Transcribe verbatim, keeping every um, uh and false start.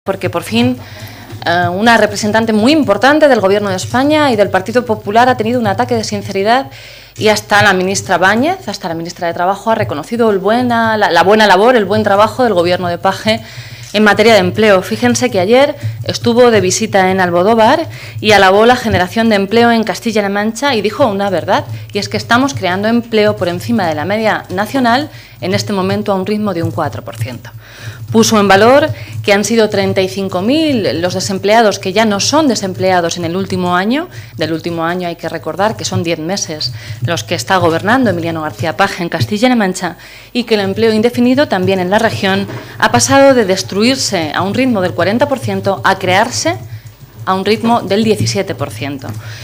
Porque por fin eh, una representante muy importante del Gobierno de España y del Partido Popular ha tenido un ataque de sinceridad y hasta la ministra Báñez, hasta la ministra de Trabajo, ha reconocido el buena, la, la buena labor, el buen trabajo del Gobierno de Paje en materia de empleo. Fíjense que ayer estuvo de visita en Almodóvar y alabó la generación de empleo en Castilla-La Mancha y dijo una verdad, y es que estamos creando empleo por encima de la media nacional en este momento a un ritmo de un cuatro por ciento. Puso en valor que han sido treinta y cinco mil los desempleados que ya no son desempleados en el último año. Del último año hay que recordar que son diez meses los que está gobernando Emiliano García Paje en Castilla-La Mancha, y que el empleo indefinido también en la región ha pasado de destruirse a un ritmo del cuarenta por ciento a crearse a un ritmo del diecisiete por ciento.